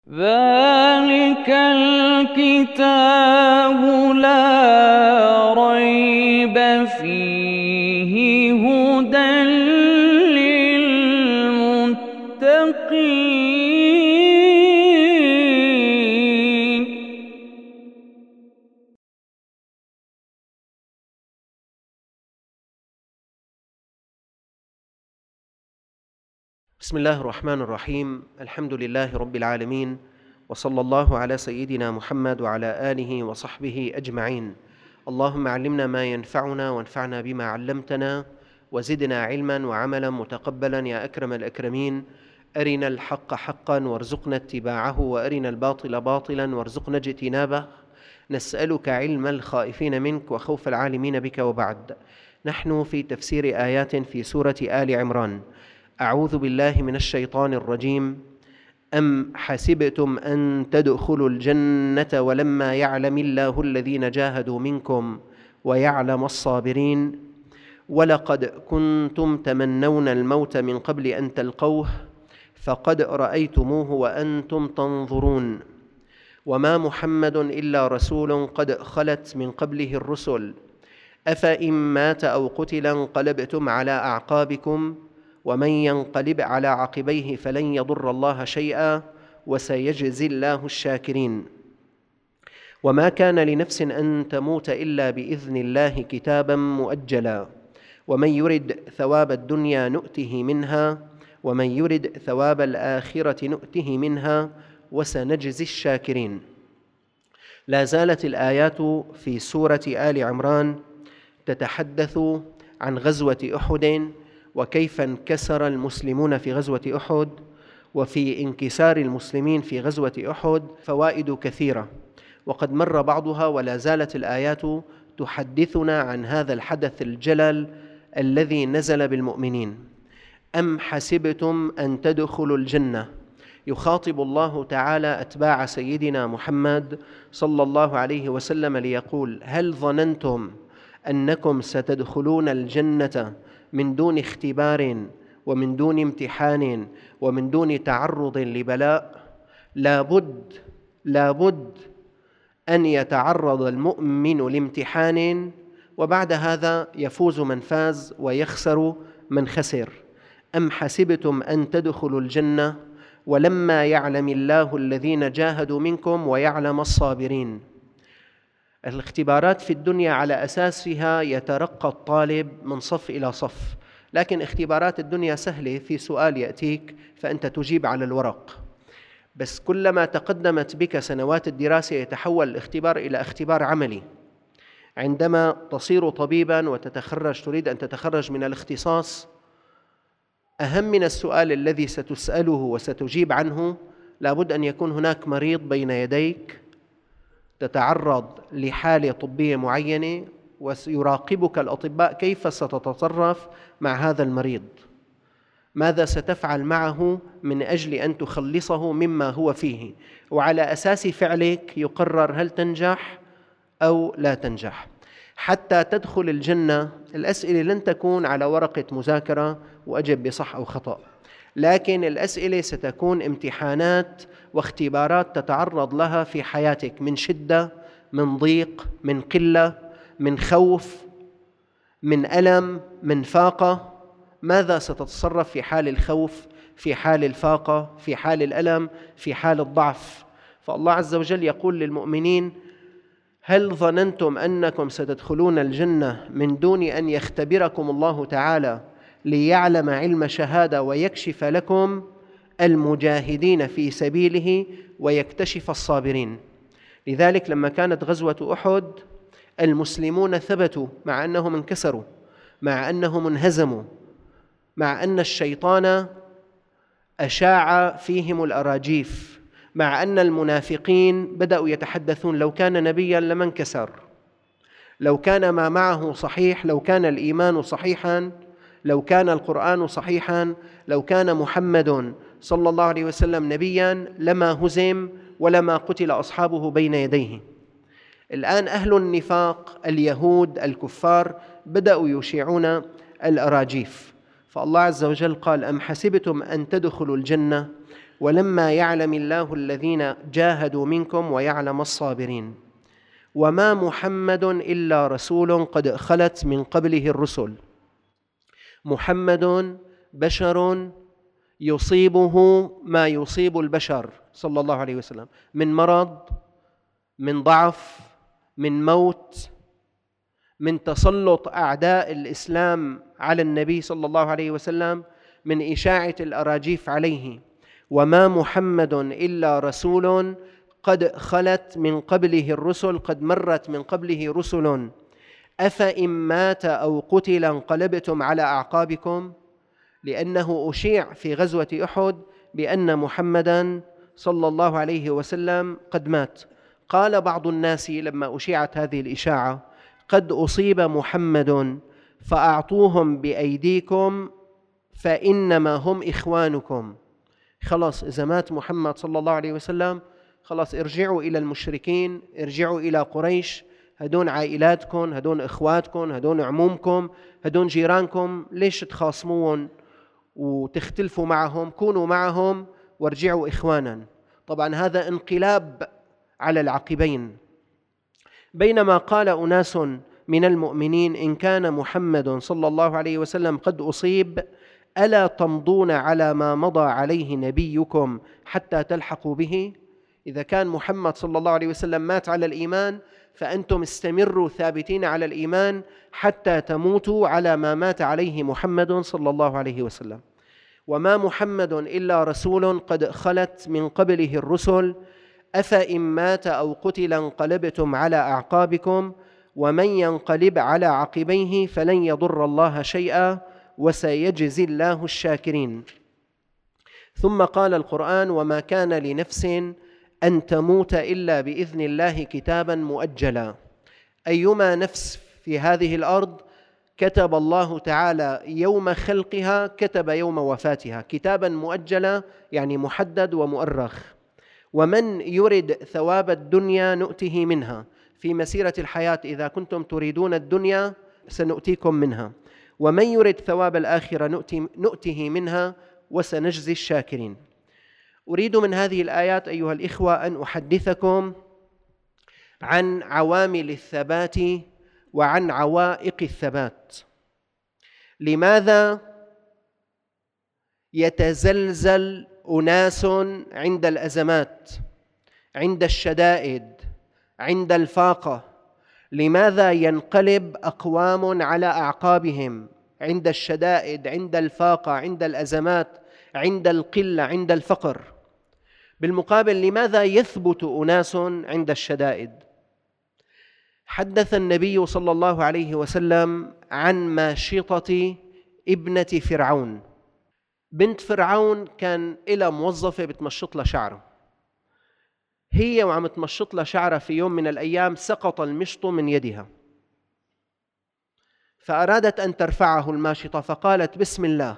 ذلك الكتاب لا ريب فيه هدى للمتقين. بسم الله الرحمن الرحيم. الحمد لله رب العالمين، وصلى الله على سيدنا محمد وعلى آله وصحبه أجمعين. اللهم علمنا ما ينفعنا وانفعنا بما علمتنا وزدنا علما وعملا متقبلا يا أكرم الأكرمين. أرنا الحق حقا وارزقنا اتباعه، وأرنا الباطل باطلا وارزقنا اجتنابه. نسألك علم الخائفين منك وخوف العالمين بك. وبعد، نحن في تفسير آيات في سورة آل عمران. أعوذ بالله من الشيطان الرجيم. أم حسبتم أن تدخلوا الجنة ولما يعلم الله الذين جاهدوا منكم ويعلم الصابرين ولقد كنتم تمنون الموت من قبل أن تلقوه فقد رأيتموه وأنتم تنظرون وما محمد إلا رسول قد خلت من قبله الرسل أفإن مات أو قتل انقلبتم على أعقابكم ومن ينقلب على عقبيه فلن يضر الله شيئا وسيجزي الله الشاكرين. وما كان لنفس أن تموت إلا بإذن الله كتابا مؤجلا ومن يرد ثواب الدنيا نؤته منها ومن يرد ثواب الآخرة نؤته منها وسنجزي الشاكرين. لا زالت الآيات في سورة آل عمران تتحدث عن غزوة أحد، وكيف انكسر المسلمون في غزوة أحد، وفي انكسار المسلمين في غزوة أحد فوائد كثيرة، وقد مر بعضها ولا زالت الآيات تحدثنا عن هذا الحدث الجلل الذي نزل بالمؤمنين. أم حسبتم أن تدخلوا الجنة، يخاطب الله تعالى أتباع سيدنا محمد صلى الله عليه وسلم ليقول: هل ظننتم أنكم ستدخلون الجنة من دون اختبار ومن دون امتحان ومن دون تعرض لبلاء؟ لابد أن يتعرض المؤمن لامتحان، وبعد هذا يفوز من فاز ويخسر من خسر. أم حسبتم أن تدخلوا الجنة ولما يعلم الله الذين جاهدوا منكم ويعلم الصابرين. الاختبارات في الدنيا على أساسها يترقى الطالب من صف إلى صف، لكن اختبارات الدنيا سهلة، في سؤال يأتيك فأنت تجيب على الورق، بس كلما تقدمت بك سنوات الدراسة يتحول الاختبار إلى اختبار عملي. عندما تصير طبيبا وتتخرج، تريد أن تتخرج من الاختصاص، أهم من السؤال الذي ستسأله وستجيب عنه لابد أن يكون هناك مريض بين يديك، تتعرض لحالة طبية معينة ويراقبك الأطباء كيف ستتصرف مع هذا المريض، ماذا ستفعل معه من أجل أن تخلصه مما هو فيه، وعلى أساس فعلك يقرر هل تنجح أو لا تنجح. حتى تدخل الجنة الأسئلة لن تكون على ورقة مذاكرة وأجب بصح أو خطأ، لكن الأسئلة ستكون امتحانات واختبارات تتعرض لها في حياتك، من شدة، من ضيق، من قلة، من خوف، من ألم، من فاقة. ماذا ستتصرف في حال الخوف، في حال الفاقة، في حال الألم، في حال الضعف؟ فالله عز وجل يقول للمؤمنين: هل ظننتم أنكم ستدخلون الجنة من دون أن يختبركم الله تعالى ليعلم علم شهادة ويكشف لكم المجاهدين في سبيله ويكتشف الصابرين؟ لذلك لما كانت غزوة أحد المسلمون ثبتوا مع أنهم انكسروا، مع أنهم انهزموا، مع أن الشيطان أشاع فيهم الأراجيف، مع أن المنافقين بدأوا يتحدثون: لو كان نبيا لما انكسر، لو كان ما معه صحيح، لو كان الإيمان صحيحا، لو كان القرآن صحيحا، لو كان محمد صلى الله عليه وسلم نبيا لما هزم ولما قتل أصحابه بين يديه. الآن أهل النفاق اليهود الكفار بدأوا يشيعون الأراجيف، فالله عز وجل قال: أم حسبتم أن تدخلوا الجنة ولما يعلم الله الذين جاهدوا منكم ويعلم الصابرين. وما محمد إلا رسول قد خلت من قبله الرسل. محمد بشر يصيبه ما يصيب البشر صلى الله عليه وسلم من مرض، من ضعف، من موت، من تسلط أعداء الإسلام على النبي صلى الله عليه وسلم، من إشاعة الأراجيف عليه. وما محمد إلا رسول قد خلت من قبله الرسل، قد مرت من قبله رسل، أفإن مات أو قتل انقلبتم على أعقابكم. لأنه أشيع في غزوة أحد بأن محمدًا صلى الله عليه وسلم قد مات. قال بعض الناس لما أشيعت هذه الإشاعة: قد أصيب محمد فأعطوهم بأيديكم فإنما هم إخوانكم. خلاص إذا مات محمد صلى الله عليه وسلم خلاص ارجعوا إلى المشركين، ارجعوا إلى قريش، هدون عائلاتكم، هدون إخواتكم، هدون عمومكم، هدون جيرانكم، ليش تخاصمون وتختلفوا معهم؟ كونوا معهم وارجعوا إخوانا. طبعا هذا انقلاب على العقبين. بينما قال أناس من المؤمنين: إن كان محمد صلى الله عليه وسلم قد أصيب ألا تمضون على ما مضى عليه نبيكم حتى تلحقوا به؟ إذا كان محمد صلى الله عليه وسلم مات على الإيمان فأنتم استمروا ثابتين على الإيمان حتى تموتوا على ما مات عليه محمد صلى الله عليه وسلم. وما محمد إلا رسول قد خلت من قبله الرسل، أفإن مات أو قتل انقلبتم على أعقابكم، ومن ينقلب على عقبيه فلن يضر الله شيئا وسيجزي الله الشاكرين. ثم قال القرآن: وما كان لنفس أن تموت إلا بإذن الله كتابا مؤجلا. أيما نفس في هذه الأرض كتب الله تعالى يوم خلقها كتب يوم وفاتها، كتابا مؤجلا يعني محدد ومؤرخ. ومن يرد ثواب الدنيا نؤته منها، في مسيرة الحياة إذا كنتم تريدون الدنيا سنؤتيكم منها، ومن يرد ثواب الآخرة نؤته منها وسنجزي الشاكرين. أريد من هذه الآيات أيها الإخوة أن أحدثكم عن عوامل الثبات وعن عوائق الثبات. لماذا يتزلزل أناس عند الأزمات، عند الشدائد، عند الفاقة؟ لماذا ينقلب أقوام على أعقابهم عند الشدائد، عند الفاقة، عند الأزمات، عند القلة، عند الفقر؟ بالمقابل لماذا يثبت أناس عند الشدائد؟ حدث النبي صلى الله عليه وسلم عن ماشطة ابنة فرعون. بنت فرعون كان إلى موظفة بتمشط لها شعره، هي وعم تمشط لها شعرها في يوم من الأيام سقط المشط من يدها، فأرادت أن ترفعه الماشطة فقالت: بسم الله.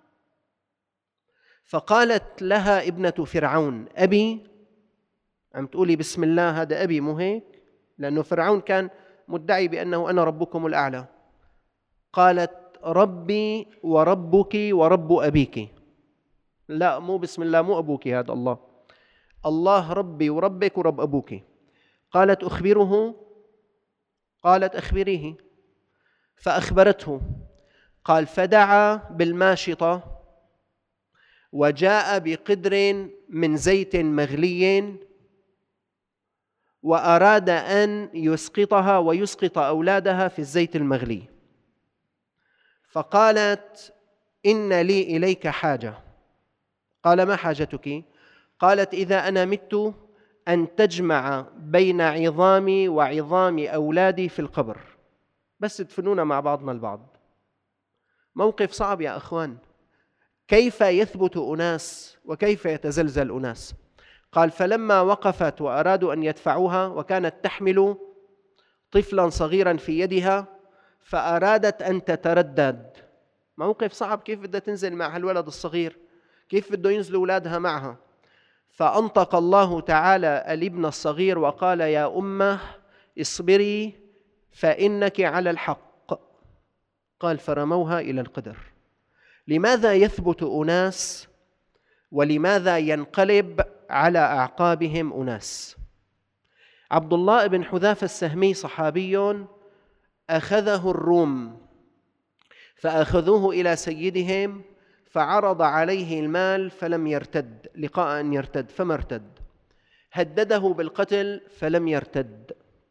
فقالت لها ابنة فرعون: أبي؟ عم تقولي بسم الله، هذا أبي مو هيك؟ لأنه فرعون كان مدعي بأنه أنا ربكم الأعلى. قالت: ربي وربك ورب أبيك. لا، مو بسم الله، مو أبوك، هذا الله، الله ربي وربك ورب أبوك. قالت: أخبره؟ قالت: أخبريه. فأخبرته. قال: فدعا بالماشطة وجاء بقدر من زيت مغلي وأراد أن يسقطها ويسقط أولادها في الزيت المغلي. فقالت: إن لي إليك حاجة. قال: ما حاجتك؟ قالت: إذا أنا مت أن تجمع بين عظامي وعظام أولادي في القبر، بس تدفنونا مع بعضنا البعض. موقف صعب يا أخوان. كيف يثبت أناس وكيف يتزلزل أناس؟ قال: فلما وقفت وأرادوا أن يدفعوها وكانت تحمل طفلا صغيرا في يدها فأرادت أن تتردد. موقف صعب، كيف بدها تنزل مع الولد الصغير؟ كيف بده ينزلوا أولادها معها؟ فأنطق الله تعالى الابن الصغير وقال: يا أمه اصبري فإنك على الحق. قال: فرموها إلى القدر. لماذا يثبت أناس ولماذا ينقلب على أعقابهم أناس. عبد الله بن حذافة السهمي صحابي أخذه الروم فأخذوه إلى سيدهم فعرض عليه المال فلم يرتد لقاء أن يرتد فما ارتد، هدده بالقتل فلم يرتد،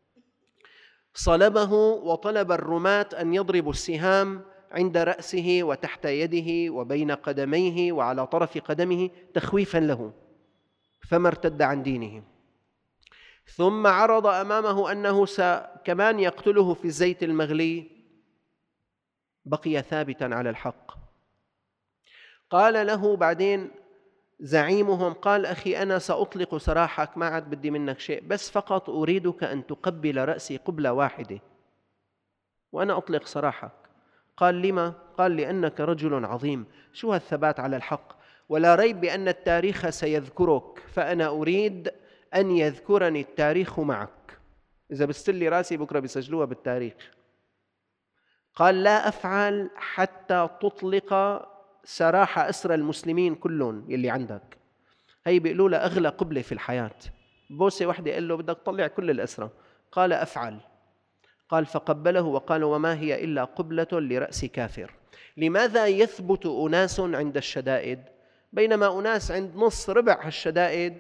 صلبه وطلب الرماة أن يضربوا السهام عند رأسه وتحت يده وبين قدميه وعلى طرف قدمه تخويفا له فما ارتد عن دينه. ثم عرض أمامه أنه كمان يقتله في الزيت المغلي، بقي ثابتا على الحق. قال له بعدين زعيمهم، قال أخي أنا سأطلق سراحك، ما عاد بدي منك شيء، بس فقط أريدك أن تقبل رأسي قبلة واحدة وأنا أطلق سراحك. قال لما؟ قال لأنك رجل عظيم. شو هالثبات على الحق؟ ولا ريب بأن التاريخ سيذكرك، فأنا أريد أن يذكرني التاريخ معك. إذا بستلي راسي بكرة بيسجلوها بالتاريخ. قال لا أفعل حتى تطلق سراح أسرى المسلمين كلهم يلي عندك. هي بيقولوا له أغلى قبلة في الحياة، بوسة واحدة قال له بدك تطلع كل الأسرى. قال أفعل. قال فقبله وقال وما هي إلا قبلة لرأس كافر. لماذا يثبت أناس عند الشدائد بينما أناس عند نص ربع الشدائد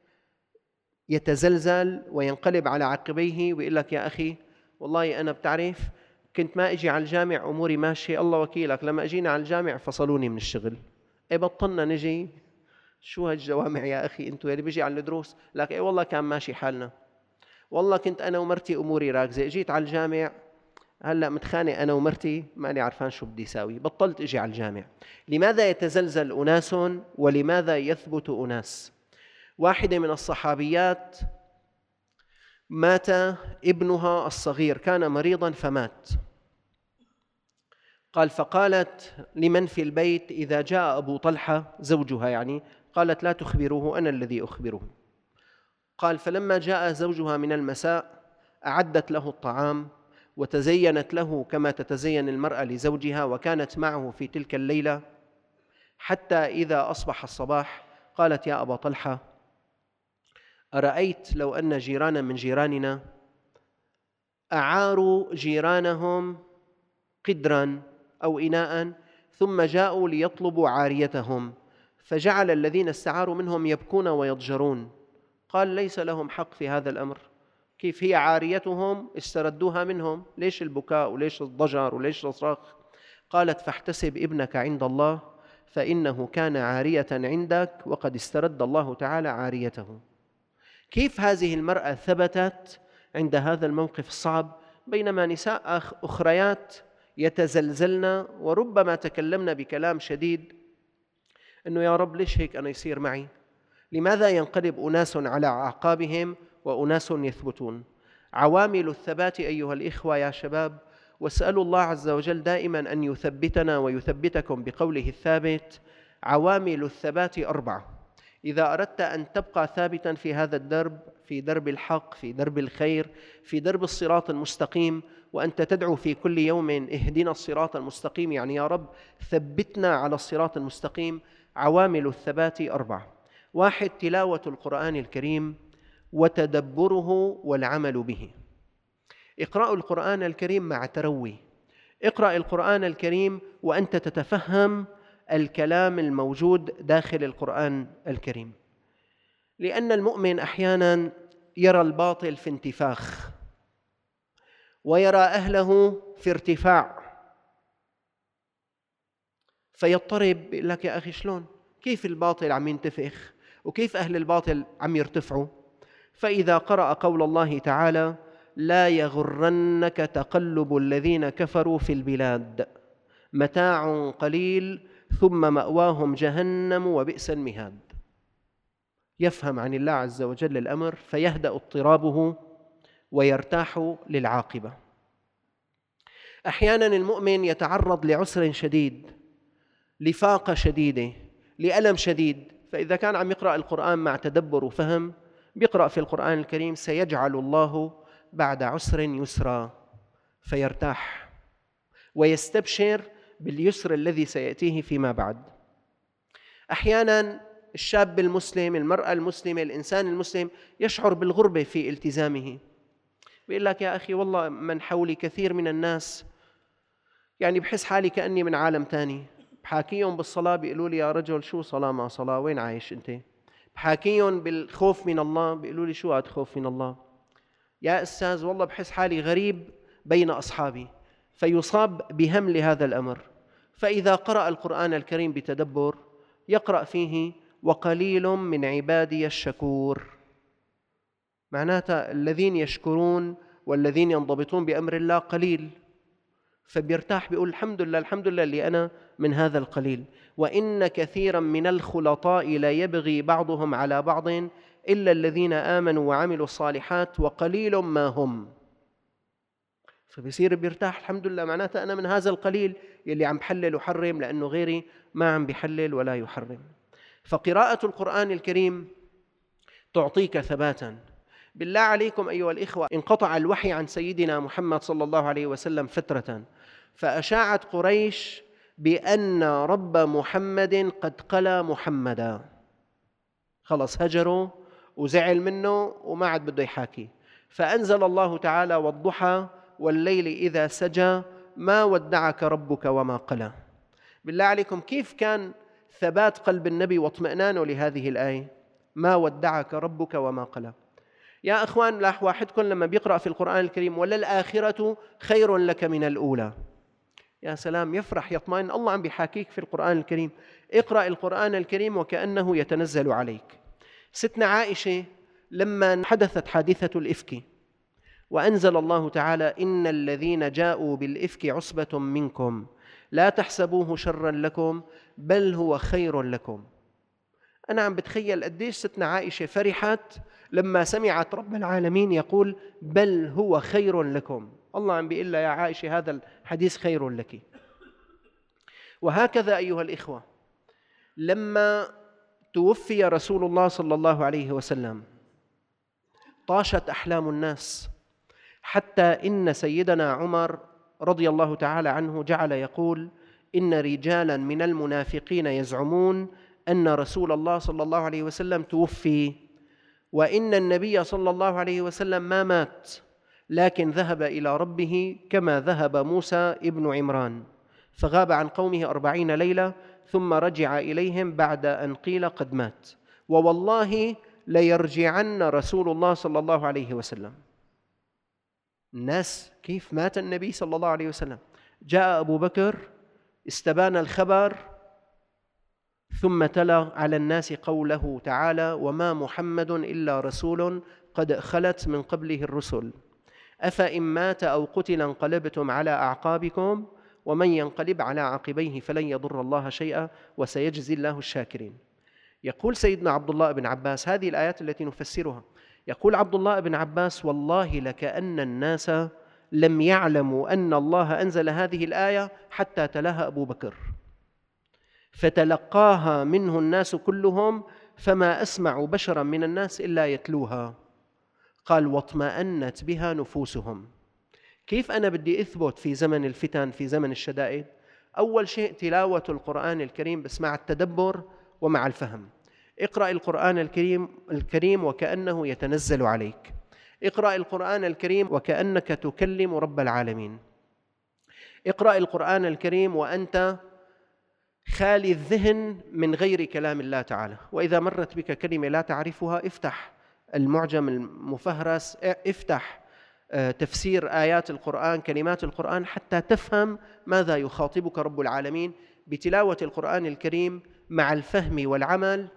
يتزلزل وينقلب على عقبيه ويقول لك يا أخي والله أنا بتعرف كنت ما أجي على الجامع أموري ماشية الله وكيلك، لما أجينا على الجامع فصلوني من الشغل، بطلنا نجي. شو هالجوامع يا أخي أنتوا اللي بيجي على الدروس؟ لك والله كان ماشي حالنا، والله كنت أنا ومرتي أموري راكزة، جيت على الجامع هلأ متخانق أنا ومرتي ماني عرفان شو بدي ساوي، بطلت أجي على الجامع. لماذا يتزلزل أناس ولماذا يثبت أناس؟ واحدة من الصحابيات مات ابنها الصغير، كان مريضا فمات. قال فقالت لمن في البيت إذا جاء أبو طلحة زوجها يعني، قالت لا تخبروه أنا الذي أخبره. قال فلما جاء زوجها من المساء أعدت له الطعام وتزينت له كما تتزين المرأة لزوجها، وكانت معه في تلك الليلة حتى إذا أصبح الصباح قالت يا أبا طلحة أرأيت لو أن جيرانا من جيراننا أعاروا جيرانهم قدرا أو إناء ثم جاءوا ليطلبوا عاريتهم فجعل الذين استعاروا منهم يبكون ويضجرون. قال ليس لهم حق في هذا الأمر، كيف هي عاريتهم استردوها منهم، ليش البكاء وليش الضجر وليش الصراخ؟ قالت فاحتسب ابنك عند الله فإنه كان عارية عندك وقد استرد الله تعالى عاريته. كيف هذه المرأة ثبتت عند هذا الموقف الصعب بينما نساء أخريات يتزلزلن وربما تكلمن بكلام شديد أنه يا رب ليش هيك أنا يصير معي؟ لماذا ينقلب أناس على أعقابهم وأناس يثبتون؟ عوامل الثبات أيها الإخوة يا شباب، واسألوا الله عز وجل دائما أن يثبتنا ويثبتكم بقوله الثابت. عوامل الثبات 4. إذا أردت أن تبقى ثابتا في هذا الدرب، في درب الحق، في درب الخير، في درب الصراط المستقيم، وأنت تدعو في كل يوم اهدنا الصراط المستقيم، يعني يا رب ثبتنا على الصراط المستقيم. عوامل الثبات 4. 1. تلاوة القرآن الكريم وتدبره والعمل به. اقرأوا القرآن الكريم مع تروي، اقرأ القرآن الكريم وأنت تتفهم الكلام الموجود داخل القرآن الكريم، لأن المؤمن أحيانا يرى الباطل في انتفاخ ويرى أهله في ارتفاع فيضطرب، يقول لك يا أخي شلون؟ كيف الباطل عم ينتفخ وكيف أهل الباطل عم يرتفعوا؟ فإذا قرأ قول الله تعالى لا يغرنك تقلب الذين كفروا في البلاد متاع قليل ثم مأواهم جهنم وبئس المهاد، يفهم عن الله عز وجل الأمر فيهدأ اضطرابه ويرتاح للعاقبة. أحيانا المؤمن يتعرض لعسر شديد، لفاقة شديدة، لألم شديد، فإذا كان عم يقرأ القرآن مع تدبر وفهم، بيقرأ في القرآن الكريم سيجعل الله بعد عسر يسرا فيرتاح ويستبشر باليسر الذي سيأتيه فيما بعد. أحيانا الشاب المسلم، المرأة المسلمة، الإنسان المسلم يشعر بالغربة في التزامه. بيقول لك يا أخي والله من حولي كثير من الناس يعني بحس حالي كأني من عالم تاني. بحاكيهم بالصلاة بيقولوا لي يا رجل شو صلاة ما صلاة، وين عايش أنت؟ بحاكيهم بالخوف من الله بيقولوا لي شو هاد خوف من الله؟ يا أستاذ والله بحس حالي غريب بين أصحابي، فيصاب بهم لهذا الأمر. فإذا قرأ القرآن الكريم بتدبر يقرأ فيه وقليل من عبادي الشكور، معناتها الذين يشكرون والذين ينضبطون بأمر الله قليل، فبيرتاح بيقول الحمد لله الحمد لله اللي أنا من هذا القليل. وإن كثيرا من الخلطاء لا يبغي بعضهم على بعض إلا الذين آمنوا وعملوا الصالحات وقليل ما هم. فبيصير بيرتاح الحمد لله، معناتها أنا من هذا القليل يلي عم بحلل وحرم، لأنه غيري ما عم بيحلل ولا يحرم. فقراءة القرآن الكريم تعطيك ثباتا. بالله عليكم أيها الإخوة، انقطع الوحي عن سيدنا محمد صلى الله عليه وسلم فترة، فأشاعت قريش بأن رب محمد قد قلى محمدا، خلص هجروا وزعل منه وما عاد بده يحاكي. فأنزل الله تعالى والضحى والليل إذا سجى ما ودعك ربك وما قلى. بالله عليكم كيف كان ثبات قلب النبي واطمئنانه لهذه الآية، ما ودعك ربك وما قلى. يا أخوان لاح واحدكم لما بيقرأ في القرآن الكريم وللآخرة خير لك من الأولى، يا سلام، يفرح يطمئن، الله عم بيحاكيك في القرآن الكريم. اقرأ القرآن الكريم وكأنه يتنزل عليك. ستنا عائشة لما حدثت حادثة الإفك وأنزل الله تعالى إن الذين جاءوا بالإفك عصبة منكم لا تحسبوه شرا لكم بل هو خير لكم، أنا عم بتخيل قديش ستنا عائشة فرحت لما سمعت رب العالمين يقول بل هو خير لكم. الله عم بيقول لها يا عائشة هذا الحديث خير لك. وهكذا أيها الإخوة لما توفي رسول الله صلى الله عليه وسلم طاشت أحلام الناس، حتى إن سيدنا عمر رضي الله تعالى عنه جعل يقول إن رجالا من المنافقين يزعمون أن رسول الله صلى الله عليه وسلم توفي، وإن النبي صلى الله عليه وسلم ما مات لكن ذهب إلى ربه كما ذهب موسى ابن عمران، فغاب عن قومه 40 ليلة ثم رجع إليهم بعد أن قيل قد مات، ووالله ليرجعن رسول الله صلى الله عليه وسلم. الناس كيف مات النبي صلى الله عليه وسلم؟ جاء أبو بكر استبان الخبر ثم تلا على الناس قوله تعالى وما محمد إلا رسول قد خلت من قبله الرسل أفإن مات أو قتل انقلبتم على أعقابكم ومن ينقلب على عقبيه فلن يضر الله شيئا وسيجزي الله الشاكرين. يقول سيدنا عبد الله بن عباس، هذه الآيات التي نفسرها، يقول عبد الله بن عباس والله لكأن الناس لم يعلموا أن الله أنزل هذه الآية حتى تلاها أبو بكر، فتلقاها منه الناس كلهم فما أسمع بشرا من الناس إلا يتلوها. قال واطمأنت بها نفوسهم. كيف أنا بدي أثبت في زمن الفتن في زمن الشدائد؟ أول شيء تلاوة القرآن الكريم بس مع التدبر ومع الفهم. اقرأ القرآن الكريم وكأنه يتنزل عليك، اقرأ القرآن الكريم وكأنك تكلم رب العالمين، اقرأ القرآن الكريم وأنت خالي الذهن من غير كلام الله تعالى. وإذا مرت بك كلمة لا تعرفها افتح المعجم المفهرس، افتح تفسير آيات القرآن كلمات القرآن حتى تفهم ماذا يخاطبك رب العالمين. بتلاوة القرآن الكريم مع الفهم والعمل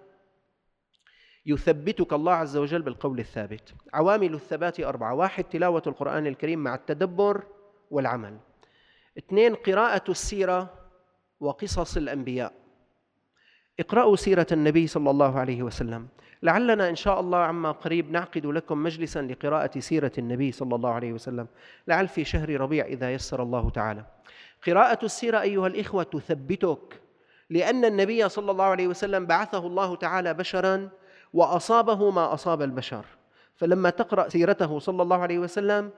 يثبتك الله عز وجل بالقول الثابت. عوامل الثبات 4: 1 تلاوة القرآن الكريم مع التدبر والعمل. 2 قراءة السيرة وقصص الأنبياء. اقرأوا سيرة النبي صلى الله عليه وسلم، لعلنا إن شاء الله عما قريب نعقد لكم مجلسا لقراءة سيرة النبي صلى الله عليه وسلم، لعل في شهر ربيع إذا يسر الله تعالى. قراءة السيرة أيها الإخوة تثبتك، لأن النبي صلى الله عليه وسلم بعثه الله تعالى بشرا وأصابه ما أصاب البشر، فلما تقرأ سيرته صلى الله عليه وسلم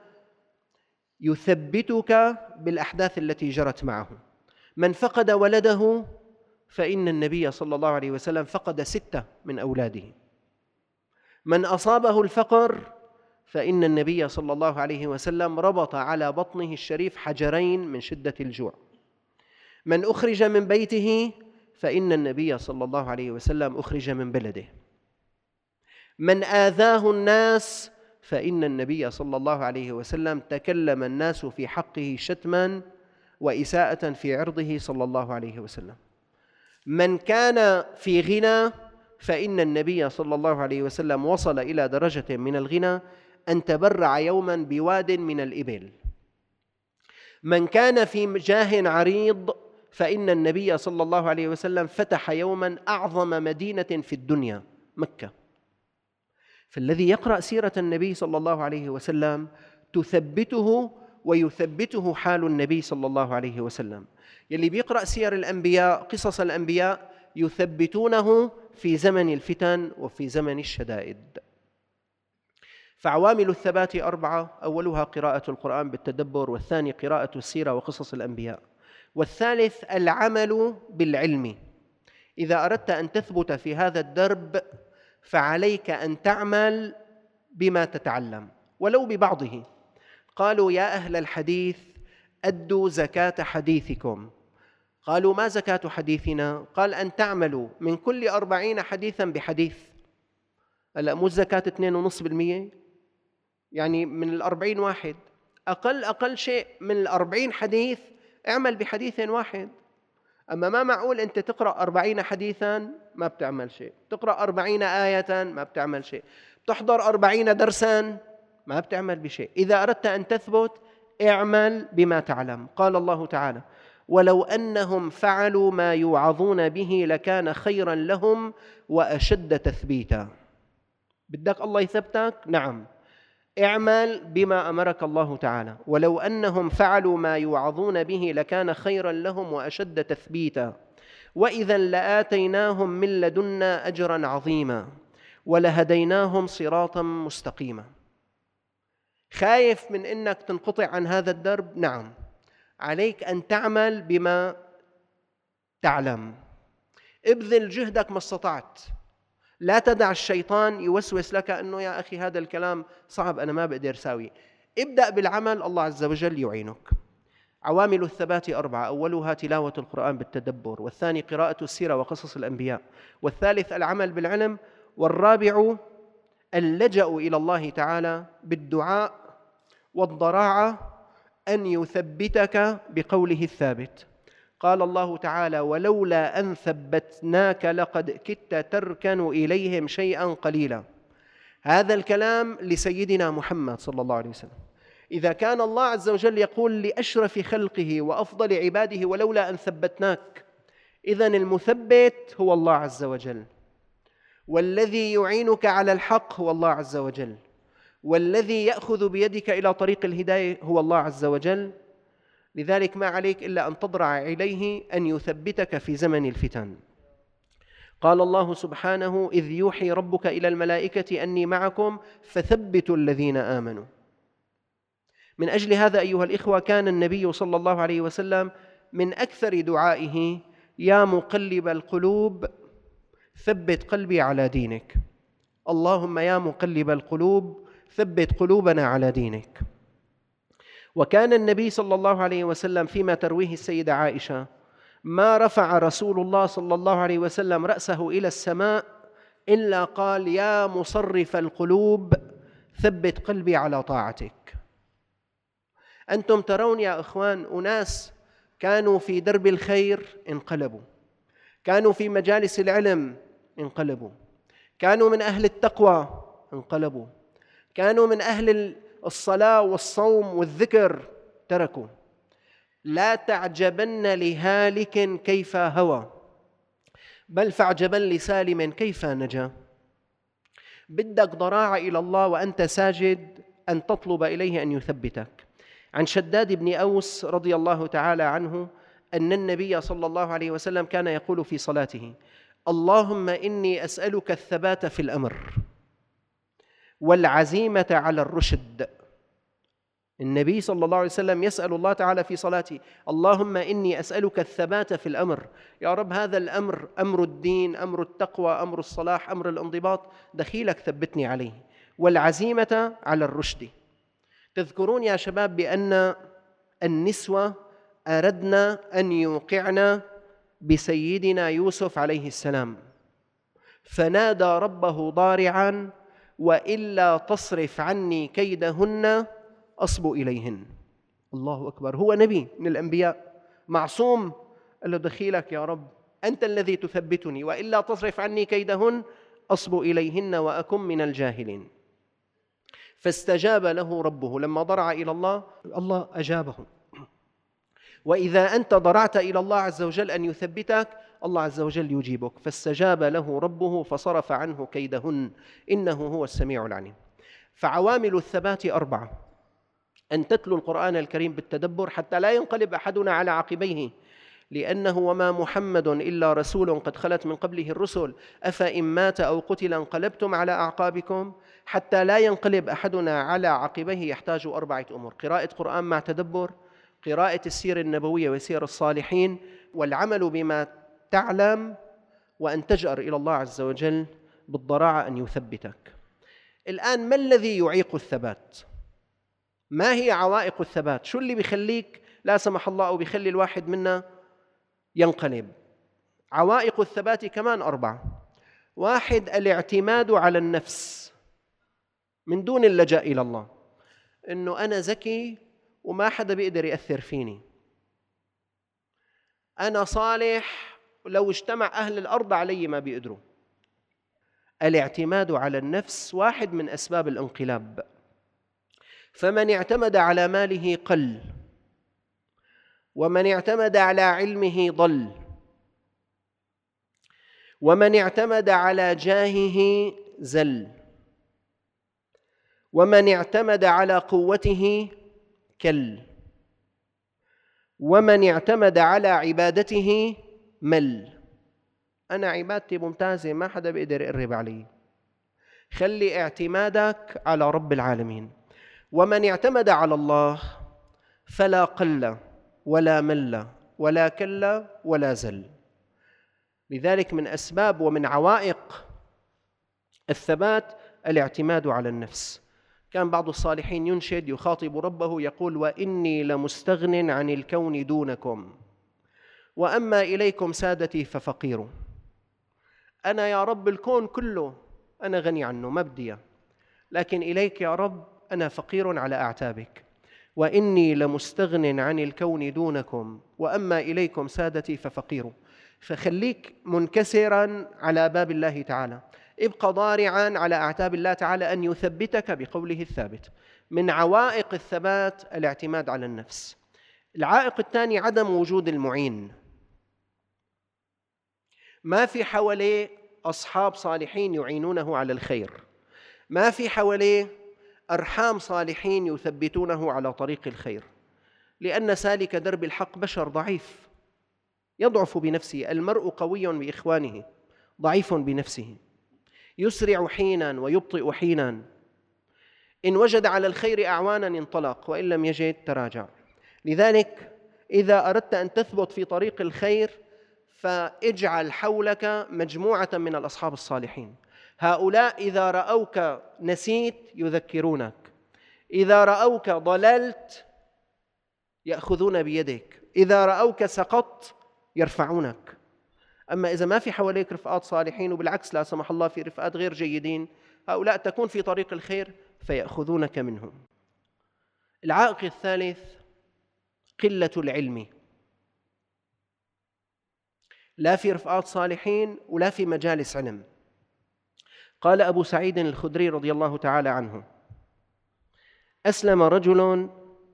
يثبتك بالأحداث التي جرت معه. من فقد ولده فإن النبي صلى الله عليه وسلم فقد 6 من أولاده. من أصابه الفقر فإن النبي صلى الله عليه وسلم ربط على بطنه الشريف حجرين من شدة الجوع. من أخرج من بيته فإن النبي صلى الله عليه وسلم أخرج من بلده. من آذاه الناس فإن النبي صلى الله عليه وسلم تكلم الناس في حقه شتما وإساءة في عرضه صلى الله عليه وسلم. من كان في غنى فإن النبي صلى الله عليه وسلم وصل إلى درجة من الغنى أن تبرع يوما بواد من الإبل. من كان في جاه عريض فإن النبي صلى الله عليه وسلم فتح يوما أعظم مدينة في الدنيا، مكة. فالذي يقرأ سيرة النبي صلى الله عليه وسلم تثبته ويثبته حال النبي صلى الله عليه وسلم. يلي بيقرأ سير الأنبياء، قصص الأنبياء، يثبتونه في زمن الفتن وفي زمن الشدائد. فعوامل الثبات 4: أولها قراءة القرآن بالتدبر، والثاني قراءة السيرة وقصص الأنبياء، والثالث العمل بالعلم. إذا أردت أن تثبت في هذا الدرب فعليك أن تعمل بما تتعلم ولو ببعضه. قالوا يا أهل الحديث أدوا زكاة حديثكم. قالوا ما زكاة حديثنا؟ قال أن تعملوا من كل 40 حديثا بحديث. هلا مو زكاة 2.5%، يعني من 40 واحد، أقل شيء من 40 حديث اعمل بحديث واحد. أما ما معقول أنت تقرأ 40 حديثا ما بتعمل شيء، تقرأ 40 آية ما بتعمل شيء، تحضر 40 درسا ما بتعمل بشيء. إذا أردت أن تثبت اعمل بما تعلم. قال الله تعالى: ولو أنهم فعلوا ما يوعظون به لكان خيرا لهم وأشد تثبيتا. بدك الله يثبتك؟ نعم، اعمل بما أمرك الله تعالى. ولو أنهم فعلوا ما يوعظون به لكان خيرا لهم وأشد تثبيتا، وإذا لآتيناهم من لدنا أجرا عظيما ولهديناهم صراطا مستقيما. خايف من أنك تنقطع عن هذا الدرب؟ نعم، عليك أن تعمل بما تعلم. ابذل جهدك ما استطعت. لا تدع الشيطان يوسوس لك أنه يا أخي هذا الكلام صعب أنا ما بقدر أساوي. ابدأ بالعمل، الله عز وجل يعينك. عوامل الثبات 4: أولها تلاوة القرآن بالتدبر، والثاني قراءة السيرة وقصص الأنبياء، والثالث العمل بالعلم، والرابع اللجأ إلى الله تعالى بالدعاء والضراعة أن يثبتك بقوله الثابت. قال الله تعالى: ولولا أن ثبتناك لقد كدت تركن إليهم شيئا قليلا. هذا الكلام لسيدنا محمد صلى الله عليه وسلم. إذا كان الله عز وجل يقول لأشرف خلقه وأفضل عباده ولولا أن ثبتناك، إذن المثبت هو الله عز وجل، والذي يعينك على الحق هو الله عز وجل، والذي يأخذ بيدك إلى طريق الهداية هو الله عز وجل. لذلك ما عليك إلا أن تضرع إليه أن يثبتك في زمن الفتن. قال الله سبحانه: إذ يوحي ربك إلى الملائكة أني معكم فثبتوا الذين آمنوا. من أجل هذا أيها الإخوة كان النبي صلى الله عليه وسلم من أكثر دعائه: يا مقلب القلوب ثبت قلبي على دينك. اللهم يا مقلب القلوب ثبت قلوبنا على دينك. وكان النبي صلى الله عليه وسلم فيما ترويه السيدة عائشة: ما رفع رسول الله صلى الله عليه وسلم رأسه إلى السماء إلا قال: يا مصرف القلوب ثبت قلبي على طاعتك. أنتم ترون يا إخوان أناس كانوا في درب الخير انقلبوا، كانوا في مجالس العلم انقلبوا، كانوا من أهل التقوى انقلبوا، كانوا من أهل الصلاة والصوم والذكر تركوا. لا تعجبن لهالك كيف هوى، بل فاعجبا لسالم كيف نجا. بدك ضراعة إلى الله وأنت ساجد أن تطلب إليه أن يثبتك. عن شداد بن أوس رضي الله تعالى عنه أن النبي صلى الله عليه وسلم كان يقول في صلاته: اللهم إني أسألك الثبات في الأمر والعزيمة على الرشد. النبي صلى الله عليه وسلم يسأل الله تعالى في صلاته: اللهم إني أسألك الثبات في الأمر. يا رب هذا الأمر، أمر الدين، أمر التقوى، أمر الصلاح، أمر الانضباط، دخيلك ثبتني عليه، والعزيمة على الرشد. تذكرون يا شباب بأن النسوة أردنا أن يوقعنا بسيدنا يوسف عليه السلام، فنادى ربه ضارعا: وإلا تصرف عني كيدهن أصب إليهن. الله أكبر، هو نبي من الأنبياء معصوم، قال له: دخيلك يا رب، أنت الذي تثبتني، وإلا تصرف عني كيدهن أصب إليهن وأكن من الجاهلين. فاستجاب له ربه لما ضرع إلى الله، الله أجابه. وإذا أنت ضرعت إلى الله عز وجل أن يثبتك، الله عز وجل يجيبك. فاستجاب له ربه فصرف عنه كيدهن إنه هو السميع العليم. فعوامل الثبات 4: أن تتلو القرآن الكريم بالتدبر حتى لا ينقلب أحدنا على عقبيه، لأنه وما محمد إلا رسول قد خلت من قبله الرسل أفإن مات أو قتل انقلبتم على أعقابكم. حتى لا ينقلب أحدنا على عقبيه يحتاج 4 أمور: قراءة قرآن مع تدبر، قراءة السير النبوية وسير الصالحين، والعمل بما تعلم، وأن تجأر إلى الله عز وجل بالضراعة أن يثبتك. الآن ما الذي يعيق الثبات؟ ما هي عوائق الثبات؟ شو اللي بيخليك لا سمح الله أو بيخلي الواحد منا ينقلب؟ عوائق الثبات كمان 4: 1: الاعتماد على النفس من دون اللجأ إلى الله، إنه أنا ذكي وما حدا بيقدر يأثر فيني، أنا صالح ولو اجتمع أهل الأرض علي ما بيقدروا. الاعتماد على النفس واحد من أسباب الانقلاب. فمن اعتمد على ماله قل، ومن اعتمد على علمه ضل، ومن اعتمد على جاهه زل، ومن اعتمد على قوته كل، ومن اعتمد على عبادته مل. أنا عبادتي ممتازة ما حدا بيقدر يقرب علي. خلي اعتمادك على رب العالمين. ومن اعتمد على الله فلا قل ولا مل ولا كل ولا زل. لذلك من أسباب ومن عوائق الثبات الاعتماد على النفس. كان بعض الصالحين ينشد يخاطب ربه يقول: وإني لمستغن عن الكون دونكم، وأما إليكم سادتي ففقير. أنا يا رب الكون كله أنا غني عنه ما بدي، لكن إليك يا رب أنا فقير على أعتابك. وإني لمستغن عن الكون دونكم، وأما إليكم سادتي ففقير. فخليك منكسرا على باب الله تعالى، ابقى ضارعا على أعتاب الله تعالى أن يثبتك بقوله الثابت. من عوائق الثبات الاعتماد على النفس. العائق الثاني عدم وجود المعين. ما في حواليه أصحاب صالحين يعينونه على الخير، ما في حواليه أرحام صالحين يثبتونه على طريق الخير، لأن سالك درب الحق بشر ضعيف يضعف بنفسه. المرء قوي بإخوانه ضعيف بنفسه، يسرع حينا ويبطئ حينا. إن وجد على الخير أعوانا انطلق، وإن لم يجد تراجع. لذلك إذا أردت أن تثبت في طريق الخير فاجعل حولك مجموعة من الأصحاب الصالحين. هؤلاء إذا رأوك نسيت يذكرونك، إذا رأوك ضللت يأخذون بيدك، إذا رأوك سقطت يرفعونك. أما إذا ما في حواليك رفقات صالحين، وبالعكس لا سمح الله في رفقات غير جيدين، هؤلاء تكون في طريق الخير فيأخذونك منهم. العائق الثالث قلة العلم. لا في رفقات صالحين ولا في مجالس علم. قال أبو سعيد الخدري رضي الله تعالى عنه: أسلم رجل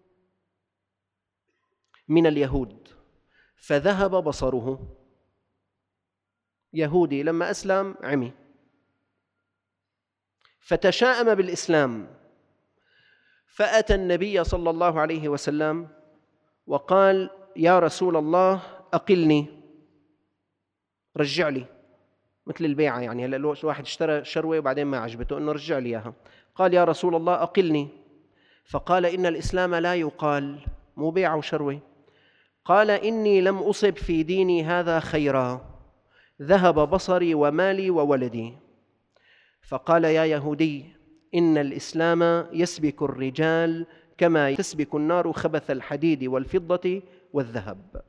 من اليهود فذهب بصره. يهودي لما أسلم عمي، فتشاءم بالإسلام، فأتى النبي صلى الله عليه وسلم وقال: يا رسول الله أقلني، رجع لي، مثل البيعة يعني. هلا واحد اشترى شروة وبعدين ما عجبته، إنه رجع لي إياها. قال: يا رسول الله أقلني. فقال إن الإسلام لا يقال، مو بيع وشروة. قال إني لم أصب في ديني هذا خيرا، ذهب بصري ومالي وولدي. فقال يا يهودي إن الإسلام يسبك الرجال كما تسبك النار خبث الحديد والفضة والذهب.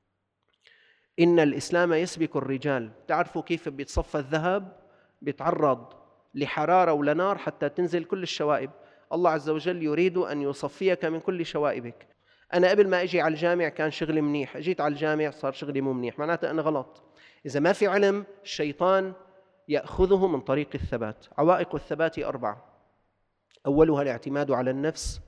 إن الإسلام يسبك الرجال. تعرفوا كيف بيتصفى الذهب؟ بيتعرض لحرارة ولنار حتى تنزل كل الشوائب. الله عز وجل يريد أن يصفيك من كل شوائبك. أنا قبل ما أجي على الجامع كان شغلي منيح، أجيت على الجامع صار شغلي مو منيح، معناته أنا غلط. إذا ما في علم الشيطان يأخذه من طريق الثبات. عوائق الثبات 4: أولها الاعتماد على النفس،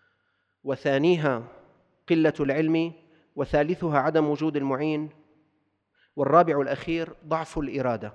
وثانيها قلة العلم، وثالثها عدم وجود المعين، والرابع الأخير ضعف الإرادة.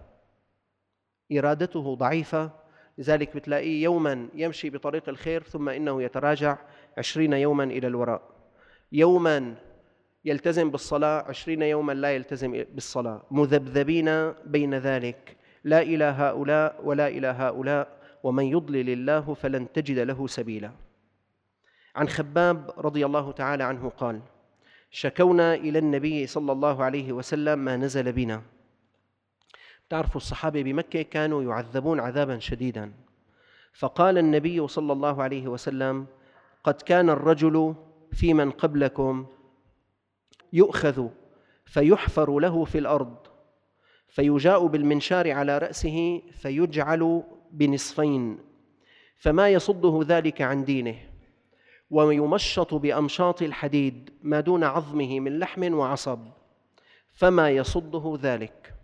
إرادته ضعيفة، لذلك بتلاقيه يوما يمشي بطريق الخير ثم إنه يتراجع 20 يوما إلى الوراء، يوما يلتزم بالصلاة 20 يوما لا يلتزم بالصلاة، مذبذبين بين ذلك، لا إلى هؤلاء ولا إلى هؤلاء، ومن يضلل الله فلن تجد له سبيلا. عن خباب رضي الله تعالى عنه قال: شكونا إلى النبي صلى الله عليه وسلم ما نزل بنا. تعرفوا الصحابة بمكة كانوا يعذبون عذابا شديدا، فقال النبي صلى الله عليه وسلم: قد كان الرجل في من قبلكم يؤخذ فيحفر له في الأرض، فيجاء بالمنشار على رأسه فيجعل بنصفين، فما يصده ذلك عن دينه، ويمشط بأمشاط الحديد ما دون عظمه من لحم وعصب، فما يصده ذلك.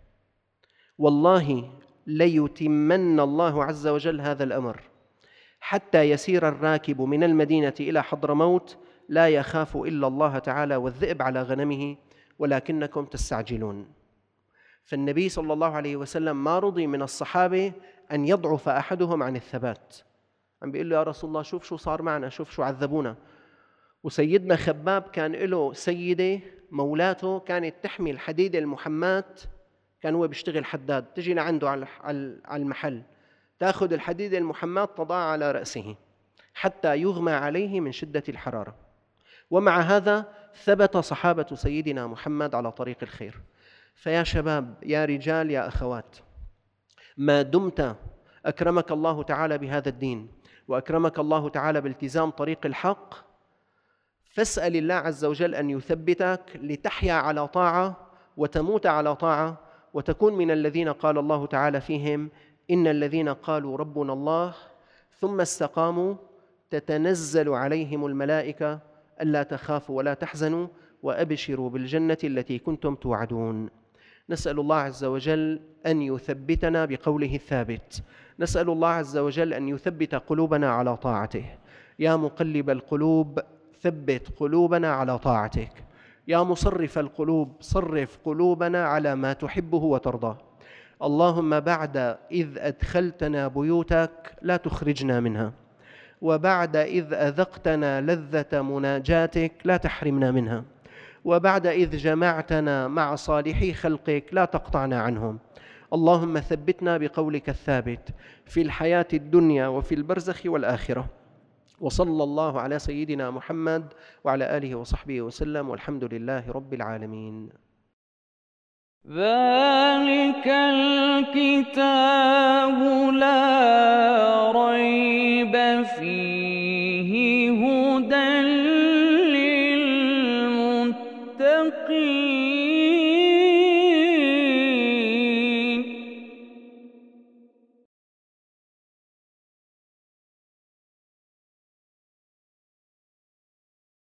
والله ليتمن الله عز وجل هذا الأمر حتى يسير الراكب من المدينة إلى حضرموت لا يخاف إلا الله تعالى والذئب على غنمه، ولكنكم تستعجلون. فالنبي صلى الله عليه وسلم ما رضي من الصحابة أن يضعف أحدهم عن الثبات. عم بيقول له يا رسول الله شوف شو صار معنا، شوف شو عذبونا. وسيدنا خباب كان له سيدة مولاته كانت تحمي الحديد المحمات، كان هو بيشتغل حداد، تجي لعنده على المحل تأخذ الحديد المحمات تضع على رأسه حتى يغمى عليه من شدة الحرارة. ومع هذا ثبت صحابة سيدنا محمد على طريق الخير. فيا شباب، يا رجال، يا أخوات، ما دمت أكرمك الله تعالى بهذا الدين وأكرمك الله تعالى بالتزام طريق الحق، فاسأل الله عز وجل أن يثبتك لتحيا على طاعة وتموت على طاعة، وتكون من الذين قال الله تعالى فيهم: إن الذين قالوا ربنا الله ثم استقاموا تتنزل عليهم الملائكة ألا تخافوا ولا تحزنوا وأبشروا بالجنة التي كنتم توعدون. نسأل الله عز وجل أن يثبتنا بقوله الثابت، نسأل الله عز وجل أن يثبت قلوبنا على طاعته. يا مقلب القلوب ثبت قلوبنا على طاعتك، يا مصرف القلوب صرف قلوبنا على ما تحبه وترضاه. اللهم بعد إذ أدخلتنا بيوتك لا تخرجنا منها، وبعد إذ أذقتنا لذة مناجاتك لا تحرمنا منها، وبعد إذ جمعتنا مع صالحي خلقك لا تقطعنا عنهم. اللهم ثبتنا بقولك الثابت في الحياة الدنيا وفي البرزخ والآخرة. وصلى الله على سيدنا محمد وعلى آله وصحبه وسلم، والحمد لله رب العالمين. ذلك الكتاب لا ريب فيه